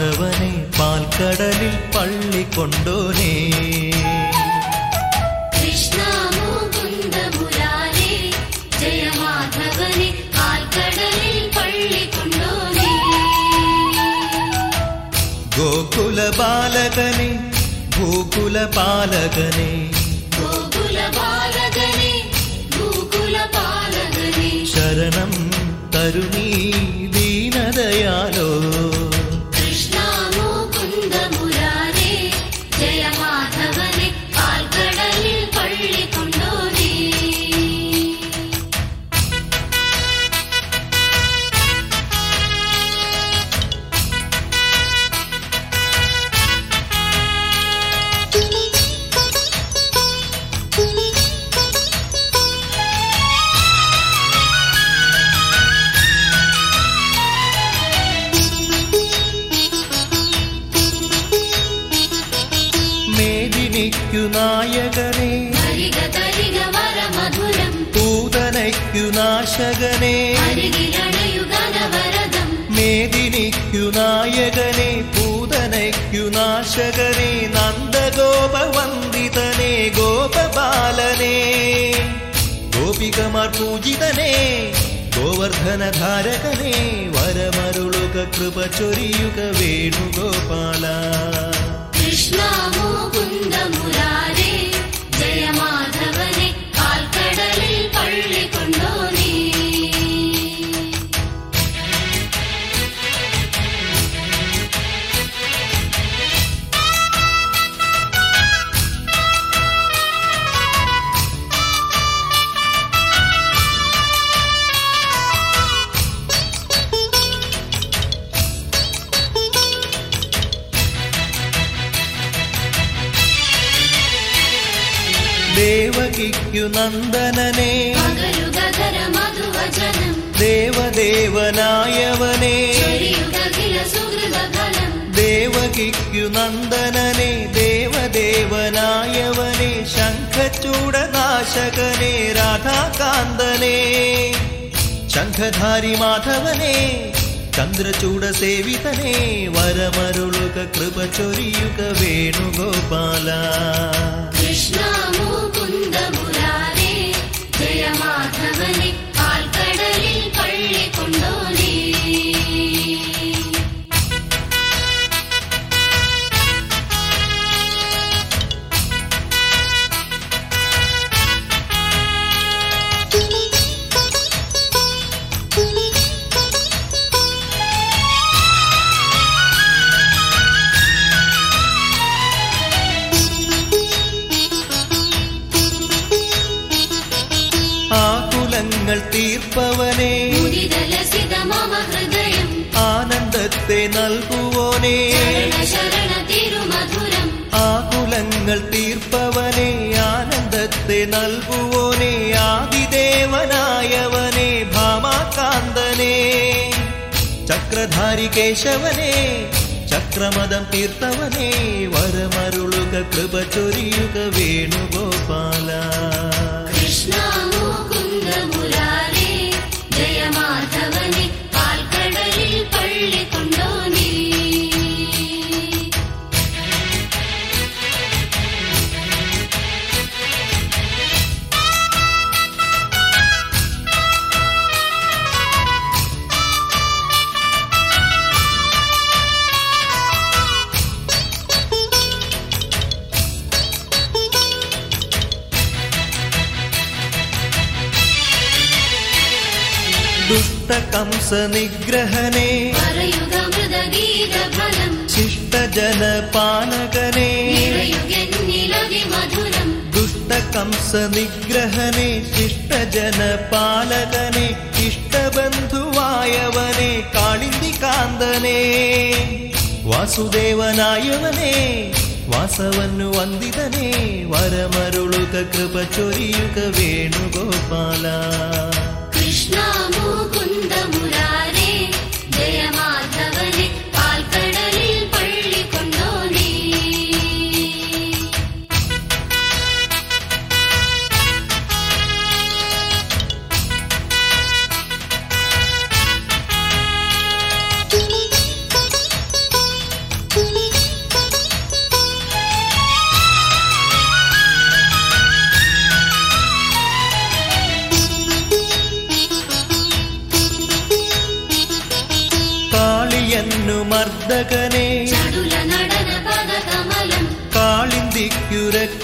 മാധവനെ പാൽക്കടലിൽ പള്ളി കൊണ്ടോനേ. കൃഷ്ണ മുകുന്ദ മുരാരേ ജയ മാധവനെ പാൽക്കടലിൽ പള്ളി കൊണ്ടോനേ. ഗോകുല ബാലകനെ ഭൂകുല പാലകനെ ഗോകുല ബാലകനെ ഗോകുല പാലകനെ ശരണം തരുണീ ദീനദയാലോ. കൃഷ്ണ മുകുന്ദ മുരാരേ ജയ മാധവനെ പാൽക്കടലിൽ പള്ളി കൊണ്ടോനേ. മേദിനിക്കു നായകനെ തരിക തരിക വരമധുരം പൂതനയ്ക്കു നാശകനെ അരികിലണയുഗനവരദം. മേദിനിക്കു നായകനെ പൂതനയ്ക്കു നാശകനെ നന്ദഗോപവന്ദിതനെ ഗോപബാലനെ ഗോപികമാർ പൂജിതനെ ഗോവർദ്ധനധാരകനെ വരമരുളുക കൃപ ചൊരിയുക വേണുഗോപാല. കൃഷ്ണ മുകുന്ദ മുരാരേ ജയ മാധവനെ പാൽക്കടലിൽ പള്ളി കൊണ്ടോനേ. ദേവകിക്കു നന്ദനനെ പകരുഗധര മധുവചനം ദേവദേവനായവനെ ചൊരിയുഗഖില സുഹൃദഫലം. ദേവകിക്കു നന്ദനനെ ദേവദേവനായവനെ ശംഖചൂടനാശകനെ രാധാകാന്തനെ ശംഖധാരി മാധവനെ ചന്ദ്രചൂട സേവിതനെ വരമരുളുക കൃപ ചൊരിയുക വേണുഗോപാല. കൃഷ്ണ മുകുന്ദ മുരാരേ ജയ മാധവനെ പാൽക്കടലിൽ പള്ളി കൊണ്ടോനേ. ആകുലങ്ങൾ തീർപ്പവനെ മുദിതലസിത മമ ഹൃദയം ആനന്ദത്തെ നൽകുവോനെ ശരണ ശരണ തിരുമധുരം. ആകുലങ്ങൾ തീർപ്പവനെ ആനന്ദത്തെ നൽകുവോനെ ആദിദേവനായവനെ ഭാമാകാന്തനെ ചക്രധാരി കേശവനെ ചക്രമദം തീർത്തവനെ വരമരുളുക കൃപ ചൊരിയുക വേണുഗോപാല. കൃഷ്ണ മുകുന്ദ മുരാരേ ജയ മാധവനെ പാൽക്കടലിൽ പള്ളി കൊണ്ടോനേ. ദുഷ്ടകംസ നിഗ്രഹനെ പറയുക മൃദഗീതഫലം ശിഷ്ടജനപാലകനെ നിറയുഗന്നിലതിമധുരം. ദുഷ്ടകംസ നിഗ്രഹനെ ശിഷ്ടജനപാലകനെ ഇഷ്ടബന്ധുവായവനെ കാളിന്ദികാന്തനെ വാസുദേവനായവനെ വാസവന്നു വന്ദിതനെ വരമരുളുക കൃപ ചൊരിയുക വേണുഗോപാല. കൃഷ്ണ മുകുന്ദ മുരാരേ ജയ മാധവനെ പാൽക്കടലിൽ പള്ളി കൊണ്ടോനേ.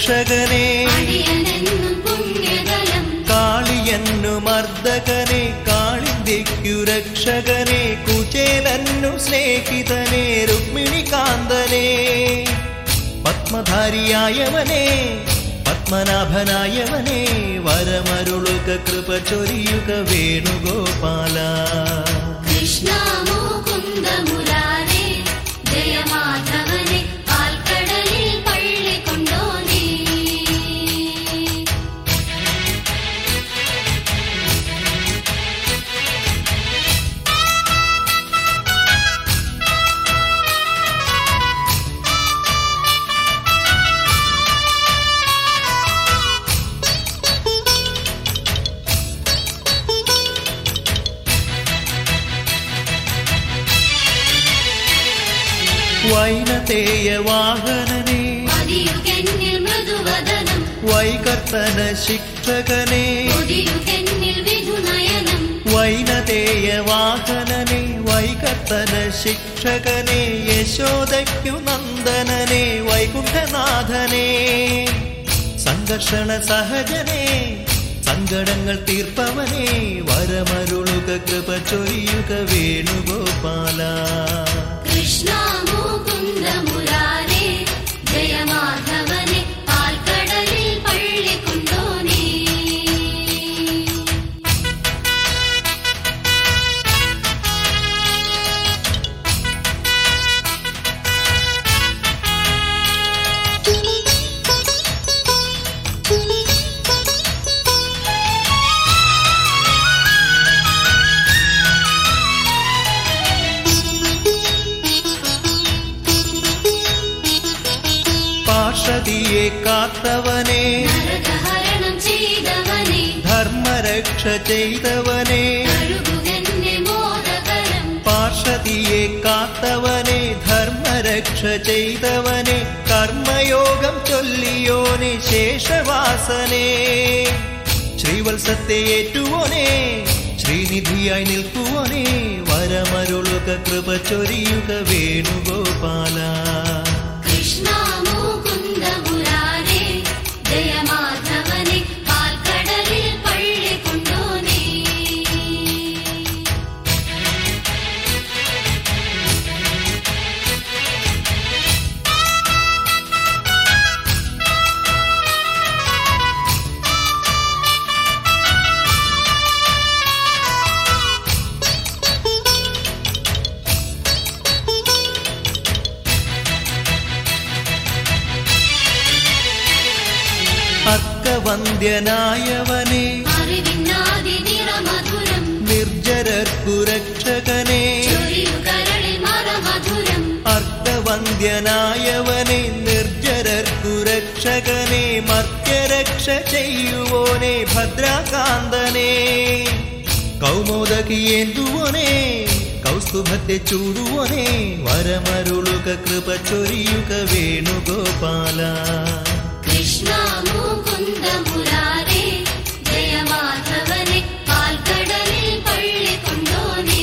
രക്ഷകനെ അടിയനെന്നും പുണ്യതലം കാളിയന്നു മർദ്ദകനെ കാളിന്തിക്കു രക്ഷകനെ കുചേലന്നു സ്നേഹിതനെ രുക്മിണികാന്തനെ പത്മധാരിയായവനെ പത്മനാഭനായവനെ വരമരുളുക കൃപ ചൊരിയുക വേണുഗോപാല കൃഷ്ണ മുകുന്ദ മുരാരേ ജയമാധവനെ പാൽക്കടലിൽ പള്ളിക്കൊണ്ടോനേ വൈനതേയ വാഹനനെ മതിയുകെന്നിൽ മൃദുവദനം വൈകർത്തന ശിക്ഷകനെ മതിയുകെന്നിൽ വിധുനയനം വൈനതേയ വാഹനനെ വൈകർത്തന ശിക്ഷകനെ യശോദയ്ക്കു നന്ദനനെ വൈകുണ്ഠനാഥനെ സംഘർഷണ സഹജനെ സങ്കടങ്ങൾ തീർപ്പവനെ വരമരുളുക കൃപ ചൊരിയുക വേണുഗോപാല കൃഷ്ണ മുകുന്ദ മുരാരേ ജയമാധവനെ പാൽക്കടലിൽ പള്ളിക്കൊണ്ടോനേ പാർഷദിയെ കാത്തവനെ നരകഹരണം ചെയ്തവനെ ധർമ്മരക്ഷ ചെയ്തവനെ കഴുകുകെന്നെ മോദകരം പാർഷദിയെ കാത്തവനെ ധർമ്മരക്ഷ ചെയ്തവനെ കർമ്മയോഗം ചൊല്ലിയോനെ ശേഷവാസനെ ശ്രീവത്സത്തെ ഏറ്റുവോനെ ശ്രീനിധിയായി നിൽക്കുവോനെ വരമരുളുക കൃപ ചൊരിയുക വേണുഗോപാല കൃഷ്ണ മുകുന്ദ മുരാരേ ജയമാധവനെ പാൽക്കടലിൽ പള്ളിക്കൊണ്ടോനേ അർക്കവന്ദ്യനായവനെ അറിവിന്നാദി നിറമധുരം നിർജരർക്കു രക്ഷകനെ ചൊരിയുകരളിൽ മറമധുരം അർക്കവന്ദ്യനായവനെ നിർജരർക്കു രക്ഷകനെ മർത്യരക്ഷ ചെയ്യുവോനെ ഭദ്രാകാന്തനെ കൗമോദകിയേന്തുവോനെ കൗസ്തുഭത്തെ ചൂടുവോനെ വരമരുളുക കൃപ ചൊരിയുക വേണുഗോപാല കൃഷ്ണ മുകുന്ദ മുരാരേ ജയമാധവനെ പാൽക്കടലിൽ പള്ളിക്കൊണ്ടോനേ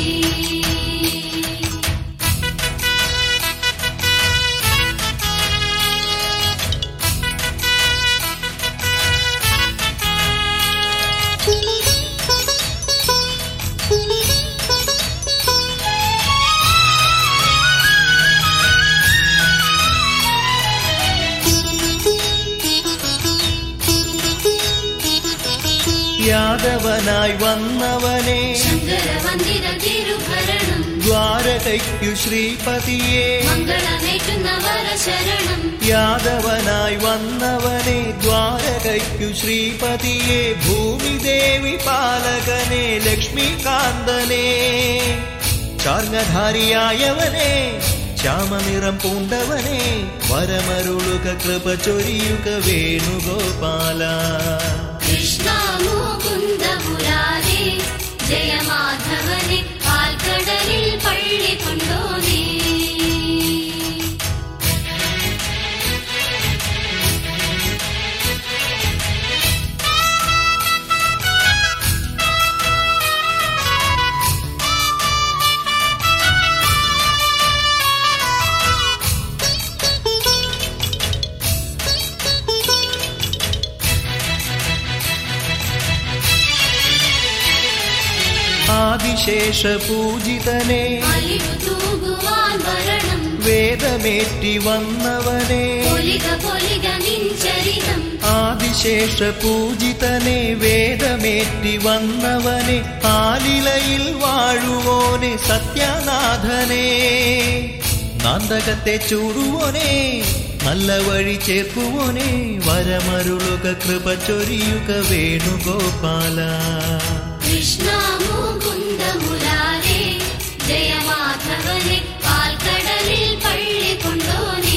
യാദവനായി വന്നവനെ ശങ്കരവന്ദിത തിരുഭരണം ദ്വാരകയ്ക്കു ശ്രീപതിയെ മംഗളമേറ്റുന്ന വരശരണം യാദവനായി വന്നവനെ ദ്വാരകയ്ക്കു ശ്രീപതിയെ ഭൂമിദേവി പാലകനെ ലക്ഷ്മികാന്തനെ ചാർങ്ങധാരിയായവനെ ശ്യാമനിറം പൂണ്ടവനെ വരമരുളുക കൃപ ചൊരിയുക വേണുഗോപാല കൃഷ്ണ മുകുന്ദ മുരാരേ ജയമാധവനെ പാൽക്കടലിൽ പള്ളിക്കൊണ്ടോനേ ആദിശേഷ പൂജിതനെ അലിവു തൂകുവാൻ വരണം വേദമേറ്റി വന്നവനെ പൊലിക പൊലിക നിൻചരിതം ആദിശേഷ പൂജിതനെ വേദമേറ്റി വന്നവനെ ആലിലയിൽ വാഴുവോനെ സത്യനാഥനെ നാന്തകത്തെ ചൂടുവോനെ നല്ല വഴി ചേർക്കുവോനെ വരമരുളുക കൃപ ചൊരിയുക വേണുഗോപാല കൃഷ്ണ മുകുന്ദ മുരാരേ ജയ മാധവനെ പാൽക്കടലിൽ പള്ളി കൊണ്ടോനേ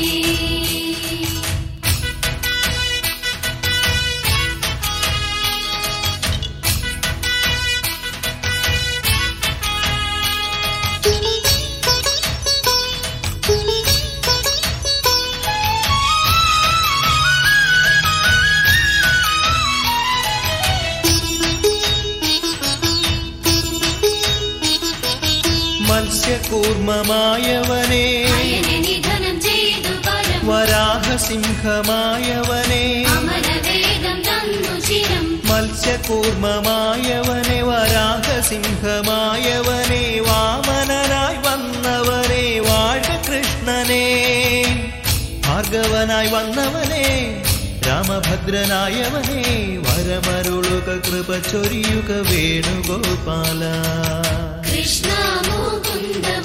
മത്സ്യകൂർമ്മമായവനെ അയനെ നിധനം ചെയ്തു പരം വരാഹസിംഹമായവനെ അമരവേദം തന്നു ചിരം മത്സ്യകൂർമ്മമായവനെ വരാഹസിംഹമായവനെ വാമനനായി വന്നവനെ വാഴ്ക കൃഷ്ണനെ ഭാർഗവനായി വന്നവനെ രാമഭദ്രനായവനെ വരമരുളുക കൃപ ചൊരിയുക വേണുഗോപാല കൃഷ്ണ മുകുന്ദ